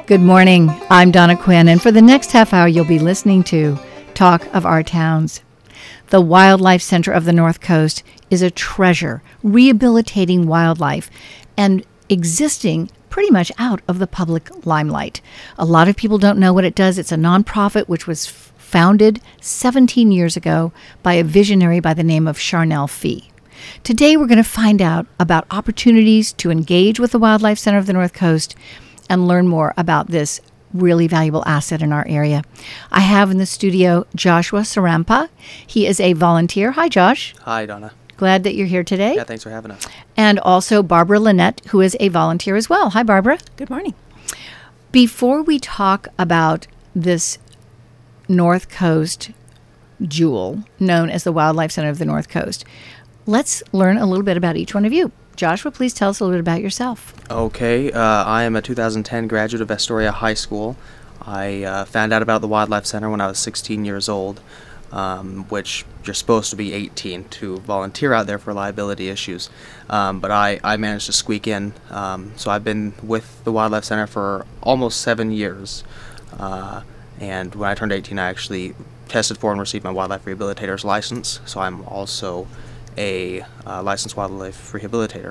Good morning. I'm Donna Quinn, and for the next half hour, you'll be listening to Talk of Our Towns. The Wildlife Center of the North Coast is a treasure, rehabilitating wildlife and existing pretty much out of the public limelight. A lot of people don't know what it does. It's a nonprofit which was founded 17 years ago by a visionary by the name of Charnel Fee. Today, we're going to find out about opportunities to engage with the Wildlife Center of the North Coast and learn more about this really valuable asset in our area. I have in the studio Joshua Sarampa. He is a volunteer. Hi, Josh. Hi, Donna. Glad that you're here today. Yeah, thanks for having us. And also Barbara Lynette, who is a volunteer as well. Hi, Barbara. Good morning. Before we talk about this North Coast jewel known as the Wildlife Center of the North Coast, let's learn a little bit about each one of you. Joshua, please tell us a little bit about yourself. Okay, I am a 2010 graduate of Astoria High School. I found out about the Wildlife Center when I was 16 years old, which you're supposed to be 18 to volunteer out there for liability issues. But I managed to squeak in. So I've been with the Wildlife Center for almost 7 years. And when I turned 18, I actually tested for and received my wildlife rehabilitator's license. So I'm also a licensed wildlife rehabilitator.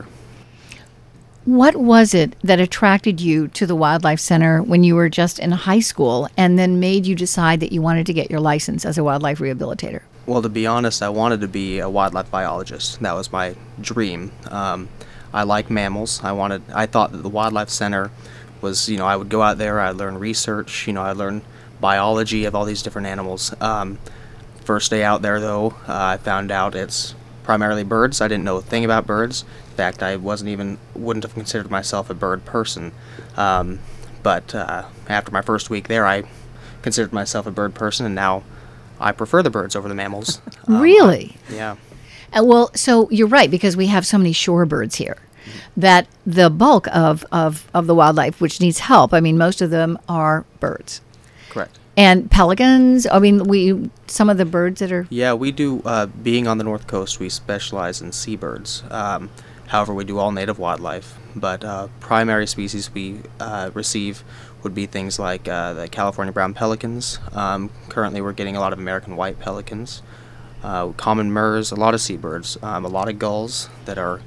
What was it that attracted you to the Wildlife Center when you were just in high school and then made you decide that you wanted to get your license as a wildlife rehabilitator? Well, to be honest, I wanted to be a wildlife biologist. That was my dream. I like mammals. I thought that the Wildlife Center was, I would go out there, I'd learn research, I'd learn biology of all these different animals. First day out there, though, I found out it's primarily birds. I didn't know a thing about birds. In fact, I wouldn't have considered myself a bird person. But after my first week there, I considered myself a bird person, and now I prefer the birds over the mammals. Really? Yeah. Well, so you're right, because we have so many shorebirds here that the bulk of the wildlife, which needs help, most of them are birds. Correct. And pelicans, some of the birds that are... Yeah, we do, being on the North Coast, we specialize in seabirds. However, we do all native wildlife. But primary species we receive would be things like the California brown pelicans. Currently, we're getting a lot of American white pelicans, common murres, a lot of seabirds, a lot of gulls that are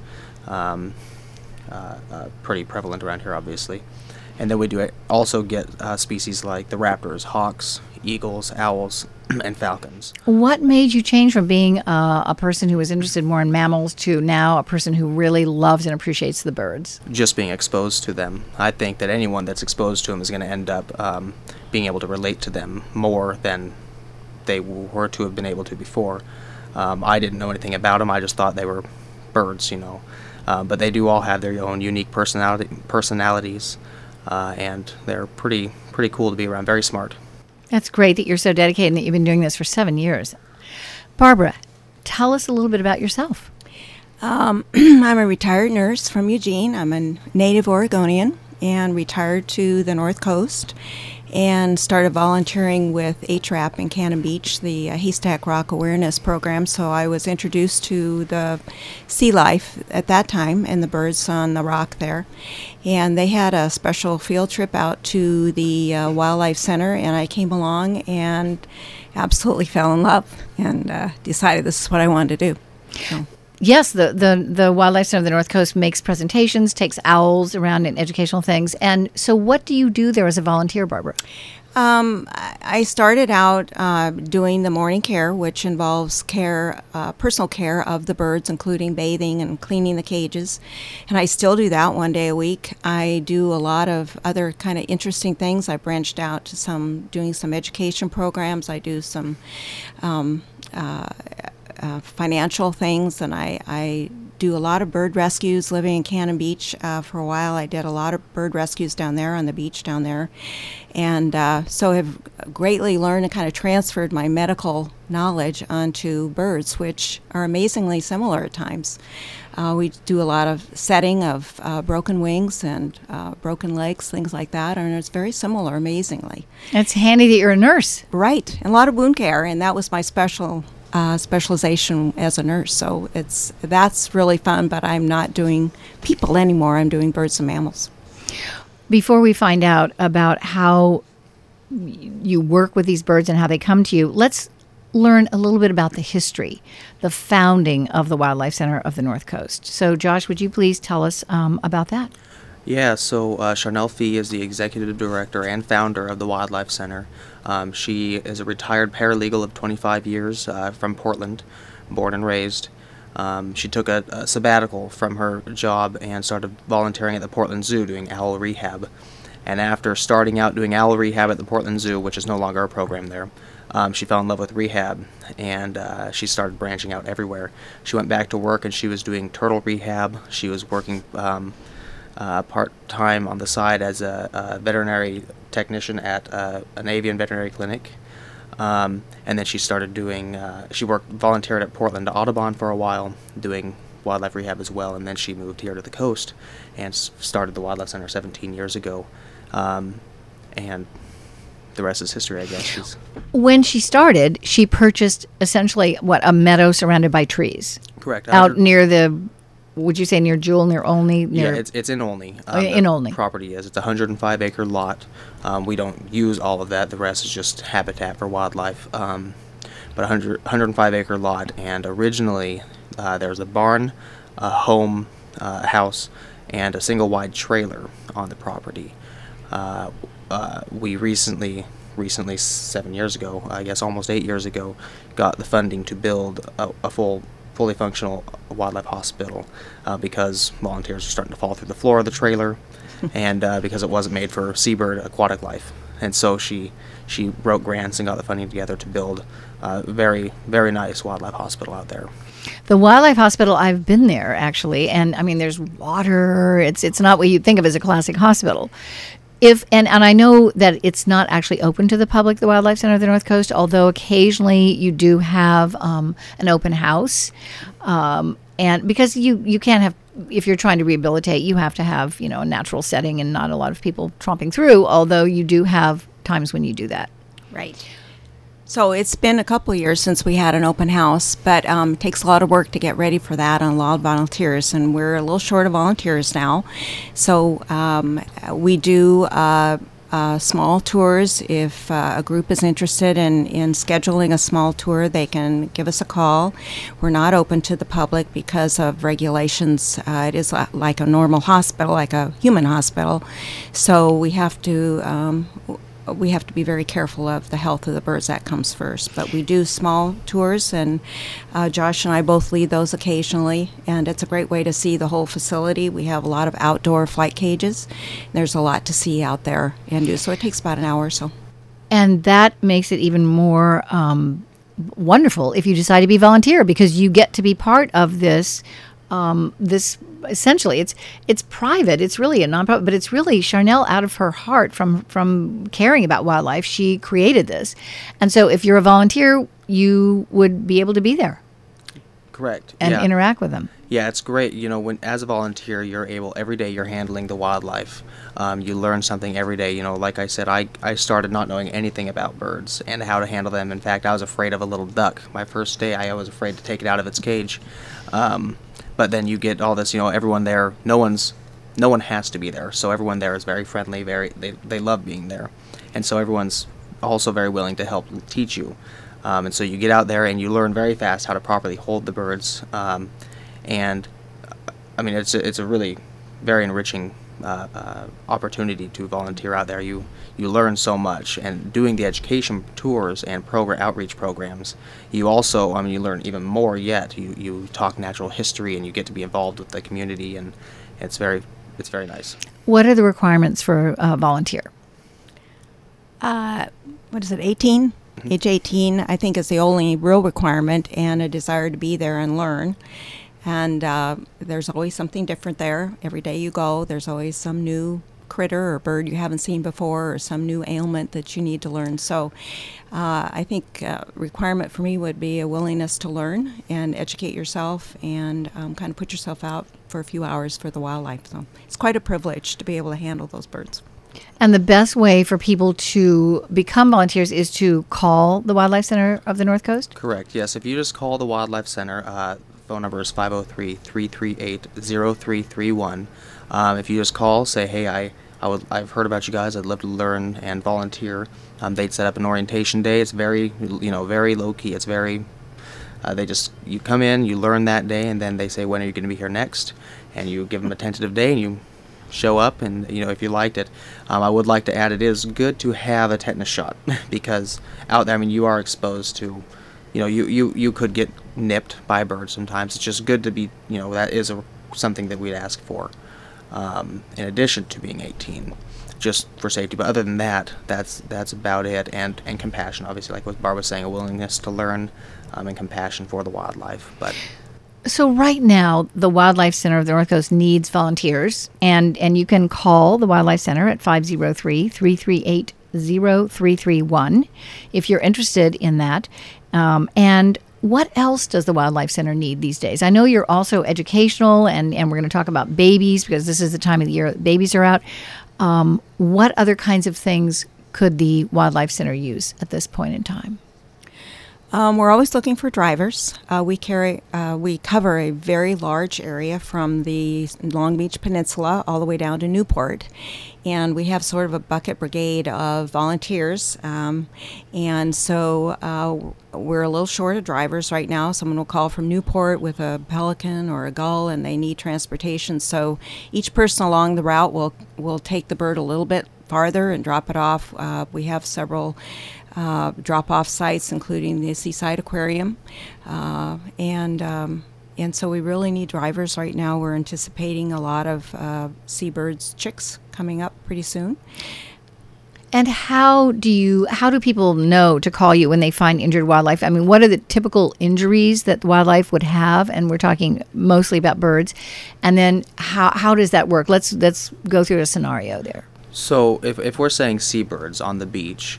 pretty prevalent around here, obviously. And then we do also get species like the raptors, hawks, eagles, owls, and falcons. What made you change from being a person who was interested more in mammals to now a person who really loves and appreciates the birds? Just being exposed to them. I think that anyone that's exposed to them is going to end up being able to relate to them more than they were to have been able to before. I didn't know anything about them. I just thought they were birds, But they do all have their own unique personalities. And they're pretty cool to be around, very smart. That's great that you're so dedicated and that you've been doing this for 7 years. Barbara, tell us a little bit about yourself. I'm a retired nurse from Eugene. I'm a native Oregonian and retired to the North Coast and started volunteering with HRAP in Cannon Beach, the Haystack Rock Awareness Program. So I was introduced to the sea life at that time and the birds on the rock there. And they had a special field trip out to the Wildlife Center, and I came along and absolutely fell in love and decided this is what I wanted to do. So. Yes, the Wildlife Center of the North Coast makes presentations, takes owls around in educational things. And so what do you do there as a volunteer, Barbara? I started out doing the morning care, which involves personal care of the birds, including bathing and cleaning the cages. And I still do that one day a week. I do a lot of other kind of interesting things. I branched out to doing some education programs. I do some financial things, and I do a lot of bird rescues living in Cannon Beach. For a while, I did a lot of bird rescues down there on the beach down there. And so I've greatly learned and kind of transferred my medical knowledge onto birds, which are amazingly similar at times. We do a lot of setting of broken wings and broken legs, things like that, and it's very similar, amazingly. It's handy that you're a nurse. Right, and a lot of wound care, and that was my specialization as a nurse. So that's really fun, but I'm not doing people anymore. I'm doing birds and mammals. Before we find out about how you work with these birds and how they come to you, let's learn a little bit about the history, the founding of the Wildlife Center of the North Coast. So, Josh, would you please tell us about that? Yeah, so Charnel Fee is the executive director and founder of the Wildlife Center. She is a retired paralegal of 25 years from Portland, born and raised. She took a sabbatical from her job and started volunteering at the Portland Zoo doing owl rehab. And after starting out doing owl rehab at the Portland Zoo, which is no longer a program there, she fell in love with rehab, and she started branching out everywhere. She went back to work, and she was doing turtle rehab. She was working part-time on the side as a veterinary technician at an avian veterinary clinic. And then she started doing, she volunteered at Portland Audubon for a while, doing wildlife rehab as well, and then she moved here to the coast and started the Wildlife Center 17 years ago. And the rest is history, I guess. When she started, she purchased essentially, a meadow surrounded by trees? Correct. Out near would you say near Jewel, near Olney? Yeah, it's in Olney. In Olney. Property is. It's a 105-acre lot. We don't use all of that. The rest is just habitat for wildlife. But 105-acre lot, and originally there's a barn, a home, a house, and a single-wide trailer on the property. We recently 7 years ago, I guess almost 8 years ago, got the funding to build a fully functional wildlife hospital because volunteers were starting to fall through the floor of the trailer, and because it wasn't made for seabird aquatic life. And so she wrote grants and got the funding together to build a very, very nice wildlife hospital out there. The wildlife hospital, I've been there actually, and I mean there's water. It's not what you'd think of as a classic hospital. And I know that it's not actually open to the public, the Wildlife Center of the North Coast, although occasionally you do have an open house. And because you can't have, if you're trying to rehabilitate, you have to have, a natural setting and not a lot of people tromping through, although you do have times when you do that. Right. So it's been a couple of years since we had an open house, but it takes a lot of work to get ready for that and a lot of volunteers, and we're a little short of volunteers now. So we do small tours. If a group is interested in scheduling a small tour, they can give us a call. We're not open to the public because of regulations. It is like a normal hospital, like a human hospital. So we have to be very careful of the health of the birds. That comes first. But we do small tours, and Josh and I both lead those occasionally, and it's a great way to see the whole facility. We have a lot of outdoor flight cages. There's a lot to see out there and do, so it takes about an hour or so. And that makes it even more wonderful if you decide to be volunteer, because you get to be part of this essentially it's private. It's really a nonprofit, but it's really Charnel, out of her heart, from caring about wildlife, she created this. And so if you're a volunteer, you would be able to be there. Correct. And interact with them. Yeah, it's great. When as a volunteer, you're able, every day you're handling the wildlife. You learn something every day. Like I said, I started not knowing anything about birds and how to handle them. In fact, I was afraid of a little duck. My first day, I was afraid to take it out of its cage. But then you get all this, everyone there, no one has to be there. So everyone there is very friendly, they love being there. And so everyone's also very willing to help teach you. And so you get out there and you learn very fast how to properly hold the birds. And I mean, it's a really very enriching opportunity to volunteer out there. You learn so much, and doing the education tours and outreach programs, you also, you learn even more yet. You talk natural history, and you get to be involved with the community, and it's very nice. What are the requirements for a volunteer? What is it, 18? Mm-hmm. Age 18, I think, is the only real requirement, and a desire to be there and learn. And there's always something different there. Every day you go, there's always some new critter or bird you haven't seen before, or some new ailment that you need to learn. So I think requirement for me would be a willingness to learn and educate yourself, and kind of put yourself out for a few hours for the wildlife. So it's quite a privilege to be able to handle those birds. And the best way for people to become volunteers is to call the Wildlife Center of the North Coast? Correct, yes. If you just call the Wildlife Center, phone number is 503-338-0331. If you just call, say, hey, I I've heard about you guys. I'd love to learn and volunteer. They'd set up an orientation day. It's very, very low key. It's very, you come in, you learn that day, and then they say, when are you going to be here next? And you give them a tentative day, and you show up, and if you liked it. I would like to add, it is good to have a tetanus shot because out there, you are exposed to, you could get nipped by a bird sometimes. It's just good to be, that is something that we'd ask for. In addition to being 18, just for safety. But other than that, that's about it. And compassion, obviously, like what Barb was saying, a willingness to learn, and compassion for the wildlife. But so right now, the Wildlife Center of the North Coast needs volunteers, and you can call the Wildlife Center at 503-338-0331 if you're interested in that. And what else does the Wildlife Center need these days? I know you're also educational, and we're going to talk about babies because this is the time of the year that babies are out. What other kinds of things could the Wildlife Center use at this point in time? We're always looking for drivers. We cover a very large area from the Long Beach Peninsula all the way down to Newport, and we have sort of a bucket brigade of volunteers. And so we're a little short of drivers right now. Someone will call from Newport with a pelican or a gull, and they need transportation. So each person along the route will take the bird a little bit farther and drop it off. We have several drop-off sites, including the Seaside Aquarium, and so we really need drivers right now. We're anticipating a lot of seabirds chicks coming up pretty soon. And how do people know to call you when they find injured wildlife? What are the typical injuries that wildlife would have? And we're talking mostly about birds. And then how does that work? Let's go through a scenario there. So if we're saying seabirds on the beach,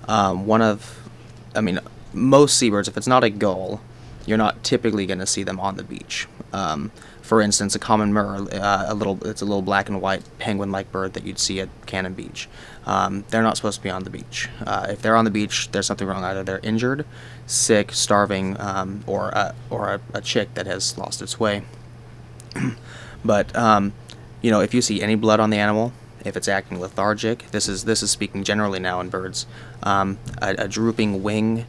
most seabirds, if it's not a gull, you're not typically going to see them on the beach. For instance, a common murre, it's a little black and white penguin-like bird that you'd see at Cannon Beach. They're not supposed to be on the beach. If they're on the beach, there's something wrong. Either they're injured, sick, starving, or a chick that has lost its way. But if you see any blood on the animal, if it's acting lethargic, this is speaking generally now in birds, a drooping wing,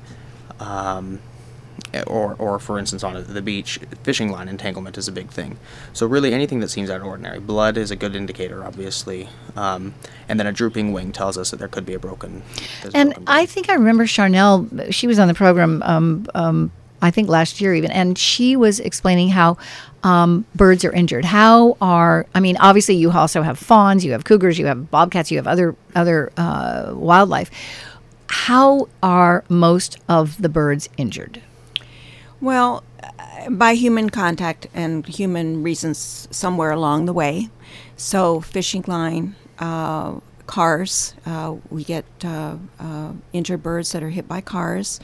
or for instance on the beach, fishing line entanglement is a big thing. So really anything that seems out of ordinary. Blood is a good indicator, obviously, and then a drooping wing tells us that there could be a broken. And I think I remember Charnel. She was on the program. I think last year even, and she was explaining how birds are injured. Obviously you also have fawns, you have cougars, you have bobcats, you have other wildlife. How are most of the birds injured? Well, by human contact and human reasons somewhere along the way. So fishing line, cars, we get injured birds that are hit by cars.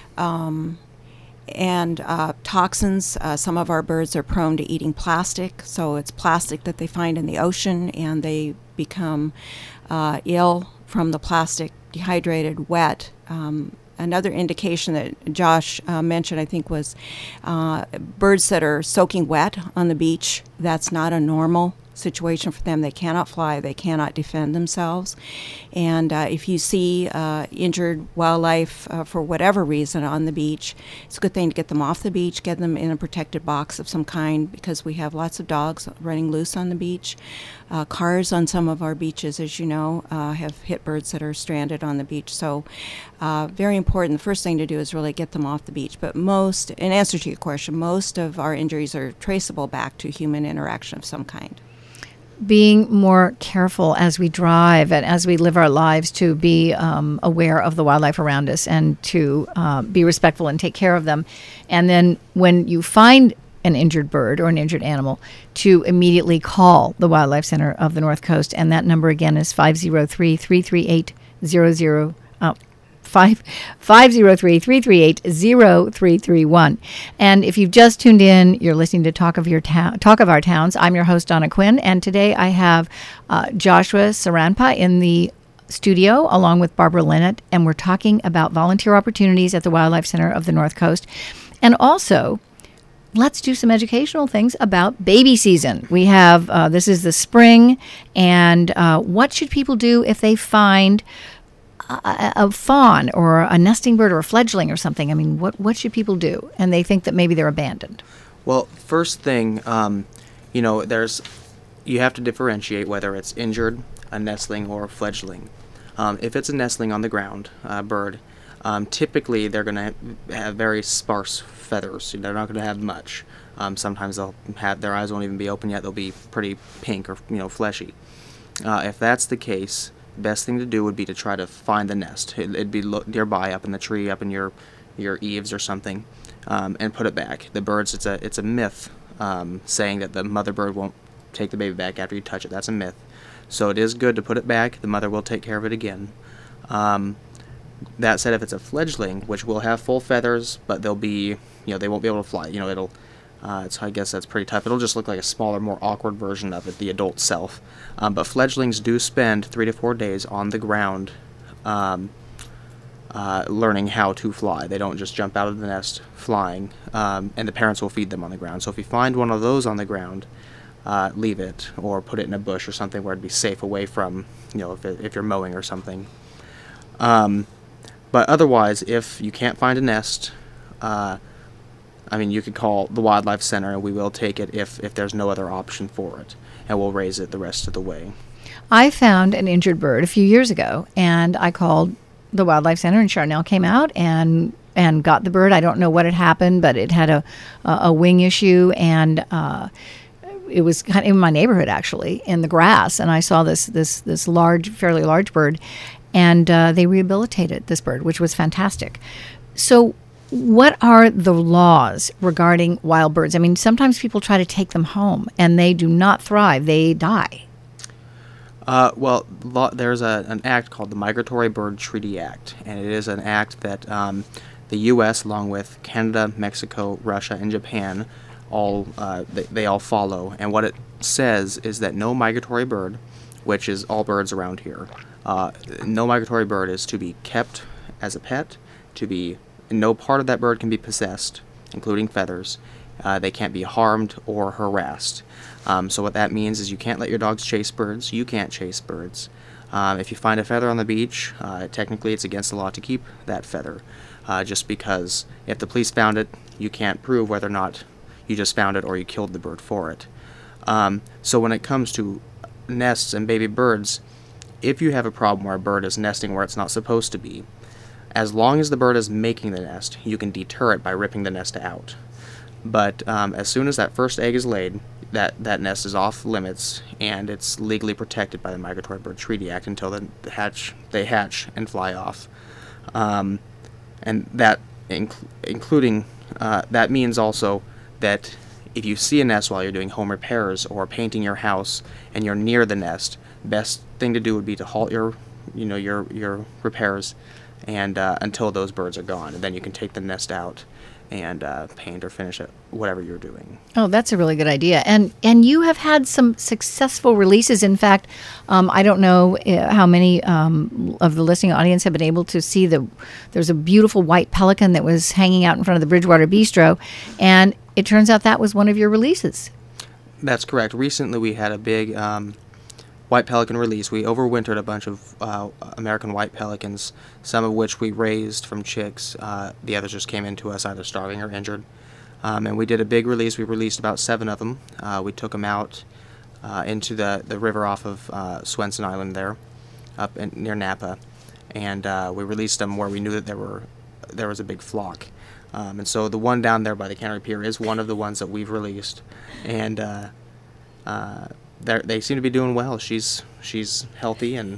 And toxins, some of our birds are prone to eating plastic, so it's plastic that they find in the ocean, and they become ill from the plastic, dehydrated, wet. Another indication that Josh mentioned, I think, was birds that are soaking wet on the beach. That's not a normal situation for them. They cannot fly, they cannot defend themselves. And if you see injured wildlife for whatever reason on the beach, it's a good thing to get them off the beach, get them in a protected box of some kind, because we have lots of dogs running loose on the beach. Cars on some of our beaches, as you know, have hit birds that are stranded on the beach. So very important. The first thing to do is really get them off the beach. But in answer to your question, most of our injuries are traceable back to human interaction of some kind. Being more careful as we drive and as we live our lives, to be aware of the wildlife around us and to be respectful and take care of them. And then when you find an injured bird or an injured animal, to immediately call the Wildlife Center of the North Coast. And that number again is 503-338-00. 503-338-0331. And if you've just tuned in, you're listening to Talk of Our Towns. I'm your host, Donna Quinn, and today I have Joshua Saranpa in the studio along with Barbara Linnett, and we're talking about volunteer opportunities at the Wildlife Center of the North Coast. And also, let's do some educational things about baby season. We have, this is the spring, and what should people do if they find a fawn or a nesting bird or a fledgling or something? I mean, what should people do? And they think that maybe they're abandoned. Well, first thing, you have to differentiate whether it's injured, a nestling, or a fledgling. If it's a nestling on the ground bird, typically they're going to have very sparse feathers. They're not going to have much. Sometimes their eyes won't even be open yet. They'll be pretty pink or fleshy. If that's the case, the best thing to do would be to try to find the nest. It'd be nearby, up in the tree, up in your eaves or something, and put it back. The birds, it's a myth saying that the mother bird won't take the baby back after you touch it. That's a myth. So it is good to put it back. The mother will take care of it again. That said, if it's a fledgling, which will have full feathers, but they'll be, they won't be able to fly. I guess that's pretty tough. It'll just look like a smaller, more awkward version of it, the adult self. But fledglings do spend 3 to 4 days on the ground learning how to fly. They don't just jump out of the nest flying, and the parents will feed them on the ground. So if you find one of those on the ground, leave it or put it in a bush or something where it'd be safe away from, if you're mowing or something. But otherwise, if you can't find a nest, you could call the Wildlife Center, and we will take it if there's no other option for it, and we'll raise it the rest of the way. I found an injured bird a few years ago, and I called the Wildlife Center, and Charnel came out and got the bird. I don't know what had happened, but it had a wing issue, and it was kind of in my neighborhood, actually, in the grass, and I saw this fairly large bird, and they rehabilitated this bird, which was fantastic. So what are the laws regarding wild birds? I mean, sometimes people try to take them home, and they do not thrive. They die. There's an act called the Migratory Bird Treaty Act, and it is an act that the U.S., along with Canada, Mexico, Russia, and Japan, they all follow. And what it says is that no migratory bird, which is all birds around here, no migratory bird is to be kept as a pet, no part of that bird can be possessed, including feathers. They can't be harmed or harassed. So what that means is you can't let your dogs chase birds. You can't chase birds. If you find a feather on the beach, technically it's against the law to keep that feather, just because if the police found it, you can't prove whether or not you just found it or you killed the bird for it. So when it comes to nests and baby birds, if you have a problem where a bird is nesting where it's not supposed to be, as long as the bird is making the nest, you can deter it by ripping the nest out. But as soon as that first egg is laid, that nest is off limits, and it's legally protected by the Migratory Bird Treaty Act until they hatch and fly off. And that that means also that if you see a nest while you're doing home repairs or painting your house and you're near the nest, best thing to do would be to halt your repairs and until those birds are gone, and then you can take the nest out and paint or finish it, whatever you're doing. Oh, that's a really good idea. And you have had some successful releases. In fact, I don't know how many of the listening audience have been able to see there's a beautiful white pelican that was hanging out in front of the Bridgewater Bistro, and it turns out that was one of your releases. That's correct. Recently we had a big white pelican release. We overwintered a bunch of American white pelicans, some of which we raised from chicks. The others just came into us either starving or injured. And we did a big release. We released about 7 of them. We took them out into the river off of Swenson Island there, up near Napa. And we released them where we knew that there was a big flock. And so the one down there by the Cannery Pier is one of the ones that we've released. And they seem to be doing well. She's healthy and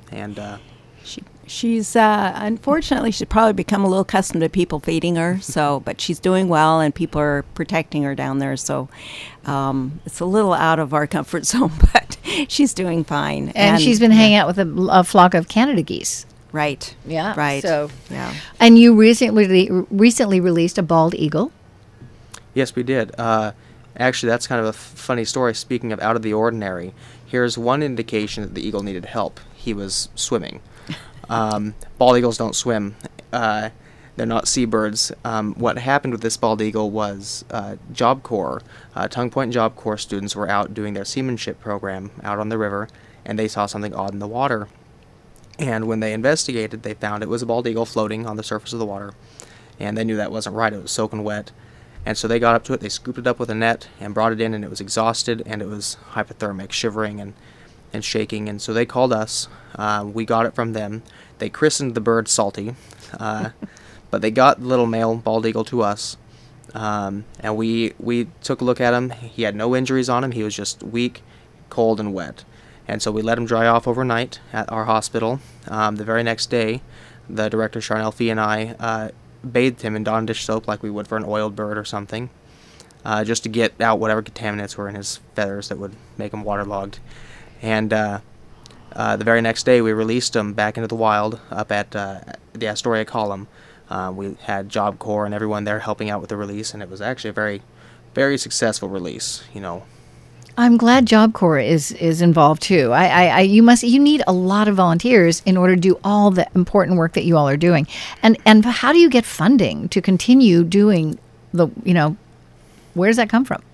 she's unfortunately she's probably become a little accustomed to people feeding her. But she's doing well, and people are protecting her down there. So it's a little out of our comfort zone, but she's doing fine. And she's been hanging out with a flock of Canada geese. Right. Yeah. Right. So yeah. And you recently released a bald eagle. Yes, we did. Actually, that's kind of a funny story. Speaking of out of the ordinary, here's one indication that the eagle needed help. He was swimming. Bald eagles don't swim. They're not seabirds. What happened with this bald eagle was Job Corps, Tongue Point Job Corps students were out doing their seamanship program out on the river, and they saw something odd in the water. And when they investigated, they found it was a bald eagle floating on the surface of the water, and they knew that wasn't right. It was soaking wet. And so they got up to it, they scooped it up with a net and brought it in, and it was exhausted, and it was hypothermic, shivering and shaking. And so they called us. We got it from them. They christened the bird Salty. But they got the little male bald eagle to us, and we took a look at him. He had no injuries on him. He was just weak, cold, and wet. And so we let him dry off overnight at our hospital. The very next day, the director, Charnel Fee, and I bathed him in Dawn dish soap like we would for an oiled bird or something, just to get out whatever contaminants were in his feathers that would make him waterlogged. And the very next day, we released him back into the wild up at the Astoria Column. We had Job Corps and everyone there helping out with the release, and it was actually a very, very successful release. I'm glad Job Corps is involved too. You need a lot of volunteers in order to do all the important work that you all are doing. And how do you get funding to continue doing where does that come from?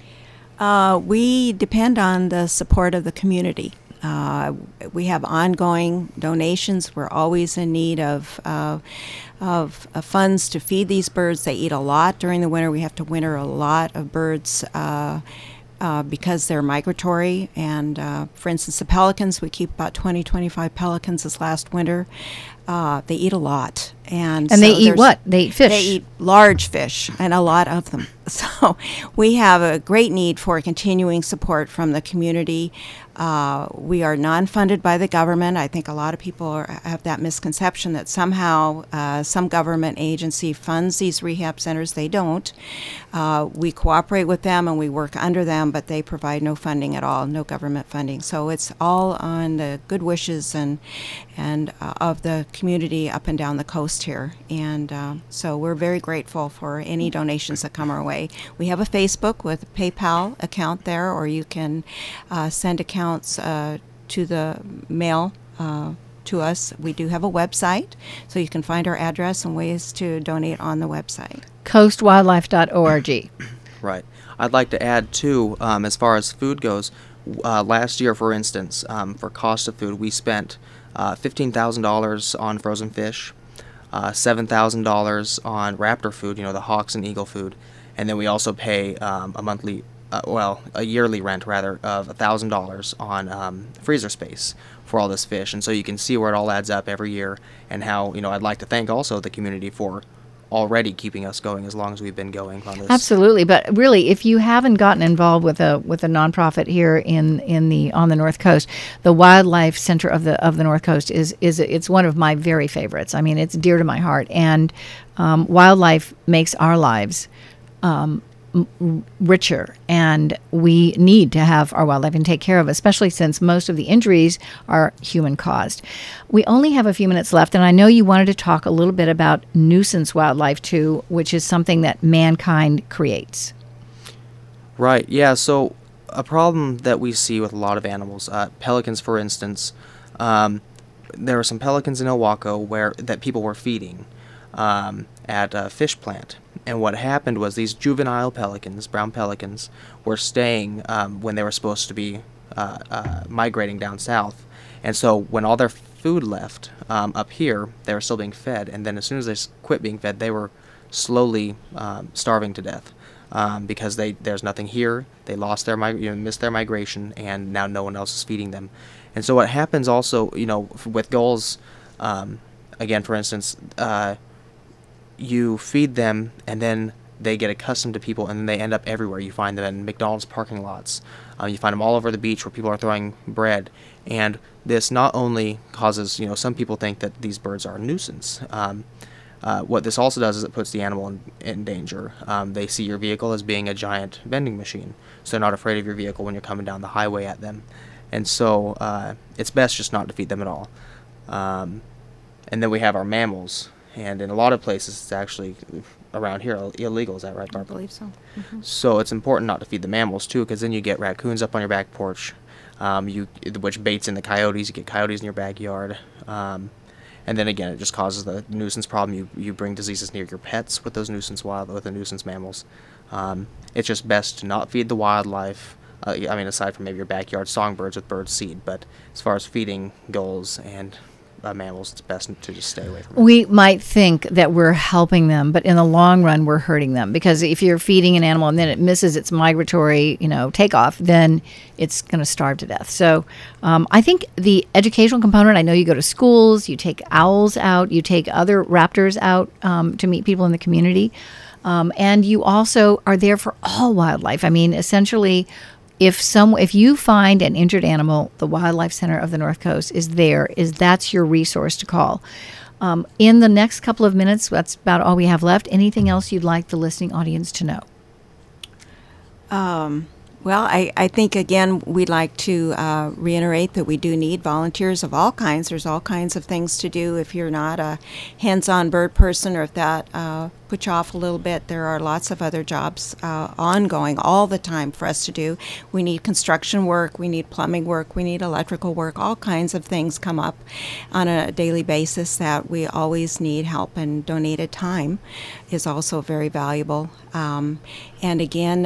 We depend on the support of the community. We have ongoing donations. We're always in need of funds to feed these birds. They eat a lot during the winter. We have to winter a lot of birds because they're migratory. And for instance, the pelicans, we keep about 25 pelicans this last winter. They eat a lot. And they eat what? They eat fish? They eat large fish, and a lot of them. So we have a great need for continuing support from the community. We are non-funded by the government. I think a lot of people have that misconception that somehow some government agency funds these rehab centers. They don't. We cooperate with them and we work under them, but they provide no funding at all, no government funding. So it's all on the good wishes and of the community up and down the coast here. And so we're very grateful for any donations that come our way. We have a Facebook with a PayPal account there, or you can send accounts to the mail to us. We do have a website, so you can find our address and ways to donate on the website. coastwildlife.org. Right. I'd like to add, too, as far as food goes, last year, for instance, for cost of food, we spent $15,000 on frozen fish, $7,000 on raptor food, the hawks and eagle food, and then we also pay a yearly rent, rather, of $1,000 on freezer space for all this fish. And so you can see where it all adds up every year, and how, I'd like to thank also the community for already keeping us going as long as we've been going on this. Absolutely, but really, if you haven't gotten involved with a nonprofit here on the North Coast, the Wildlife Center of the North Coast it's one of my very favorites. I mean, it's dear to my heart, and wildlife makes our lives richer, and we need to have our wildlife and take care of it, especially since most of the injuries are human caused. We only have a few minutes left, and I know you wanted to talk a little bit about nuisance wildlife too, which is something that mankind creates. Right, yeah, so a problem that we see with a lot of animals, pelicans for instance, there were some pelicans in Ilwaco that people were feeding at a fish plant. And what happened was these juvenile pelicans, brown pelicans, were staying when they were supposed to be migrating down south. And so when all their food left up here, they were still being fed. And then as soon as they quit being fed, they were slowly starving to death because there's nothing here. They lost missed their migration, and now no one else is feeding them. And so what happens also, with gulls, again, for instance, you feed them, and then they get accustomed to people, and then they end up everywhere. You find them in McDonald's parking lots. You find them all over the beach where people are throwing bread. And this not only causes, some people think that these birds are a nuisance. What this also does is it puts the animal in danger. They see your vehicle as being a giant vending machine, so they're not afraid of your vehicle when you're coming down the highway at them. And so it's best just not to feed them at all. And then we have our mammals. And in a lot of places, it's actually around here illegal. Is that right, Barbara? I believe so. Mm-hmm. So it's important not to feed the mammals too, because then you get raccoons up on your back porch, which baits in the coyotes. You get coyotes in your backyard, and And then again, it just causes the nuisance problem. You bring diseases near your pets with those nuisance mammals. It's just best to not feed the wildlife. Aside from maybe your backyard songbirds with bird seed, but as far as feeding gulls and mammals, it's best to just stay away from it. We might think that we're helping them, but in the long run, we're hurting them, because if you're feeding an animal and then it misses its migratory, takeoff, then it's going to starve to death. So I think the educational component, I know you go to schools, you take owls out, you take other raptors out to meet people in the community, and you also are there for all wildlife. I mean, essentially, if you find an injured animal, the Wildlife Center of the North Coast that's your resource to call. In the next couple of minutes, that's about all we have left. Anything else you'd like the listening audience to know? Well, I think, again, we'd like to reiterate that we do need volunteers of all kinds. There's all kinds of things to do. If you're not a hands-on bird person, or if that puts you off a little bit, there are lots of other jobs ongoing all the time for us to do. We need construction work, we need plumbing work, we need electrical work. All kinds of things come up on a daily basis that we always need help, and donated time is also very valuable. And again,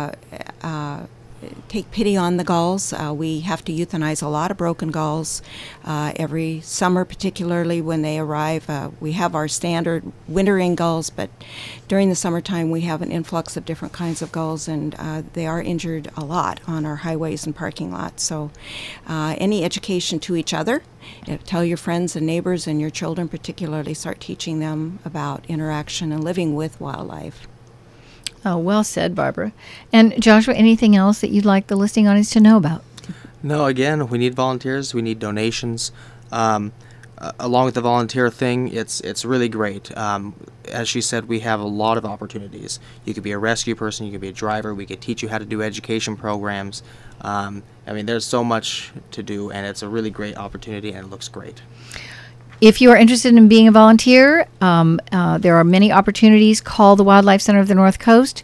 take pity on the gulls. We have to euthanize a lot of broken gulls every summer, particularly when they arrive. We have our standard wintering gulls, but during the summertime we have an influx of different kinds of gulls, and they are injured a lot on our highways and parking lots. So any education to each other, tell your friends and neighbors and your children particularly, start teaching them about interaction and living with wildlife. Oh, well said, Barbara. And Joshua, anything else that you'd like the listening audience to know about? No, again, we need volunteers. We need donations. Along with the volunteer thing, it's really great. As she said, we have a lot of opportunities. You could be a rescue person. You could be a driver. We could teach you how to do education programs. There's so much to do, and it's a really great opportunity, and it looks great. If you are interested in being a volunteer, there are many opportunities. Call the Wildlife Center of the North Coast,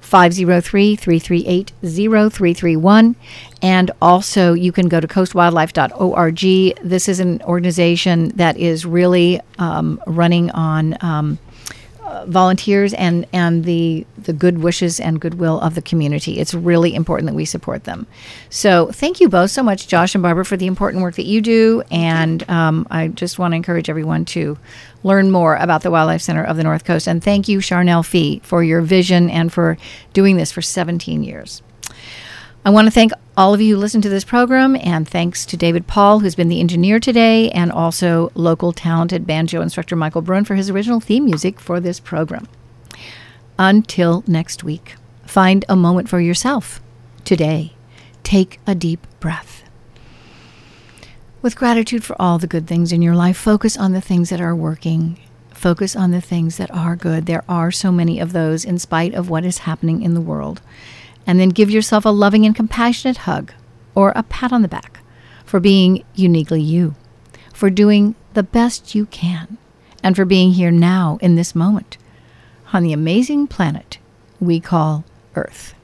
503-338-0331. And also, you can go to coastwildlife.org. This is an organization that is really running on volunteers and the good wishes and goodwill of the community. It's really important that we support them. So thank you both so much, Josh and Barbara, for the important work that you do. And I just want to encourage everyone to learn more about the Wildlife Center of the North Coast. And thank you, Charnel Fee, for your vision and for doing this for 17 years. I want to thank all of you who listened to this program, and thanks to David Paul, who's been the engineer today, and also local talented banjo instructor Michael Brun for his original theme music for this program. Until next week, find a moment for yourself today. Take a deep breath. With gratitude for all the good things in your life, focus on the things that are working. Focus on the things that are good. There are so many of those in spite of what is happening in the world. And then give yourself a loving and compassionate hug or a pat on the back for being uniquely you, for doing the best you can, and for being here now in this moment on the amazing planet we call Earth.